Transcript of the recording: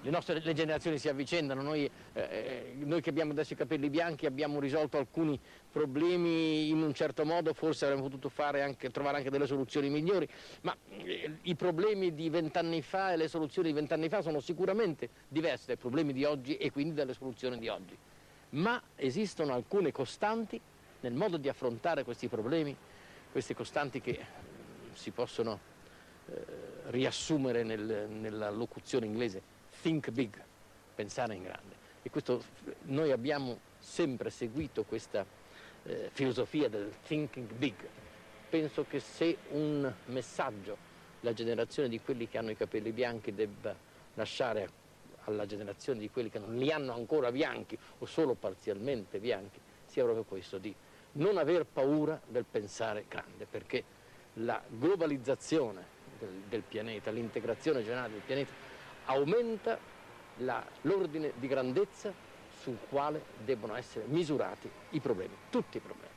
le generazioni si avvicendano, noi che abbiamo adesso i capelli bianchi abbiamo risolto alcuni problemi in un certo modo, forse avremmo potuto trovare anche delle soluzioni migliori, ma i problemi di 20 anni fa e le soluzioni di 20 anni fa sono sicuramente diverse dai problemi di oggi e quindi dalle soluzioni di oggi. Ma esistono alcune costanti nel modo di affrontare questi problemi, queste costanti che si possono riassumere nella locuzione inglese think big, pensare in grande. E noi abbiamo sempre seguito questa filosofia del thinking big. Penso che se un messaggio la generazione di quelli che hanno i capelli bianchi debba lasciare alla generazione di quelli che non li hanno ancora bianchi o solo parzialmente bianchi, sia proprio questo, di non aver paura del pensare grande, perché la globalizzazione del pianeta, l'integrazione generale del pianeta aumenta l'ordine di grandezza sul quale debbono essere misurati i problemi, tutti i problemi.